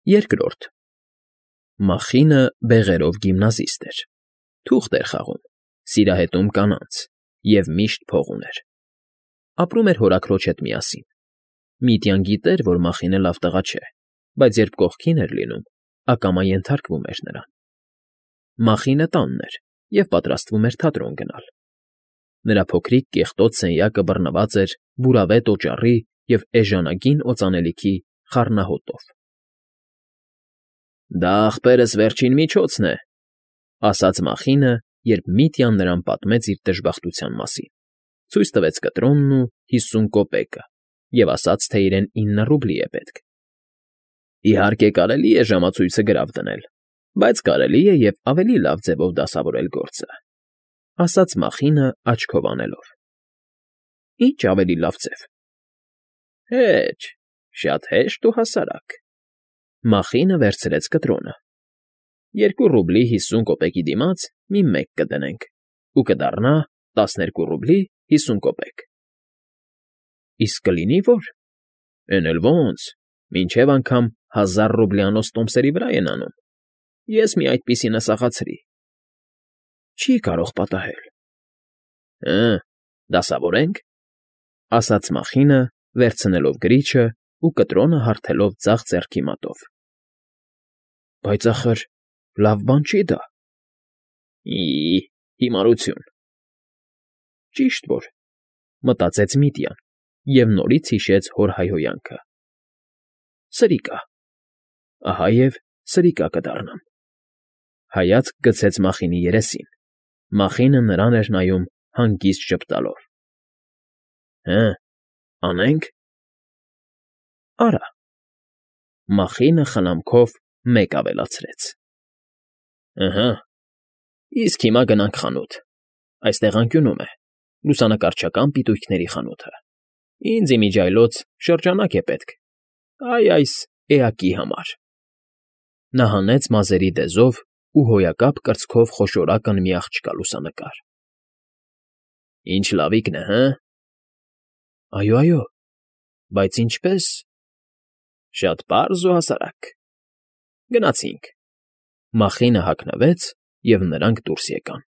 Երկրորդ Մախինը բեղերով գիմնազիստ էր, թուղթ էր խաղում, սիրահետում կանանց և միշտ փող ուներ։ Ապրում էր հորաքրոջ հետ միասին։ Միտյան գիտեր, որ Մախինը լավ տղա չէ, բայց երբ կողքին էր լինում, ակամա ենթարկվում էր նրան։ Մախինը տանն էր և պատրաստվում էր թատրոն գնալ։ Նրա փոքրիկ կեղտոտ սենյակը բռնված էր բուրավետ օճառի և էժանագին օծանելիքի խառնահոտով։ «Դա ախպերս վերջին միջոցն է», ասաց Մախինը, երբ Միտյան նրան պատմեց իր դժբախտության մասին, ցույց տվեց կտրոնն ու 50 կոպեկը և ասաց, թե իրեն 9 ռուբլի է պետք։ «Իհարկե, կարելի է ժամացույցը գրավ դնել, բայց կարելի է և ավելի լավ ձևով դասավորել գործը», ասաց Մախինը աչքով անելով։ «Ի՞նչ ավելի լավ ձև»։ «Հեչ, շատ հեշտ ու հասարակ»։ Մախինը վերցրեց կտրոնը։ 2 ռուբլի 50 կոպեկի դիմաց մի 1 կդնենք, ու կդառնա 12 ռուբլի 50 կոպեկ։ Իսկ կլինի՞ որ։ Էն էլ ո՜նց, մինչև անգամ 1000 ռուբլյանոց տոմսերի վրա են անում։ Ես մի այդպիսի նսաղացրի։ Չի կարող պատահել։ Հը, դասավորենք, ասաց Մախինը, վերցնելով գրիչը ու կտրոնը հարթելով ձախ ձեռքի մատով։ Բայց ախր լավ բան չի դա։ Հիմարություն։ Ճիշտ որ, մտածեց Միտյան և նորից հիշեց հոր հայհոյանքը։ Սրիկա։ Ահա և սրիկա կդառնամ։ Հայացք գցեց Մախինի երեսին։ Մախինը նրան էր նայում հանգիստ ժպտալով։ Հը, անենք։ Արա։ Մախինը խնամքով 1 ավելացրեց։ Ըհը, իսկ հիմա գնանք խանութ։ Այստեղ անկյունում է, լուսանկարչական պիտույքների խանութը։ Ինձ իմիջիայլոց շրջանակ է պետք, այս էակի համար։ Նա հանեց մազերի դեզով ու հոյակապ կրծքով խոշորակն մի աղջկա լուսանկար։ Ինչ լավիկն է, հը։ Այո, բայց ինչպե՞ս։ Շատ պարզ ու հասարակ։ Գնացինք։ Մախինը հագնվեց, և նրանք դուրս եկան։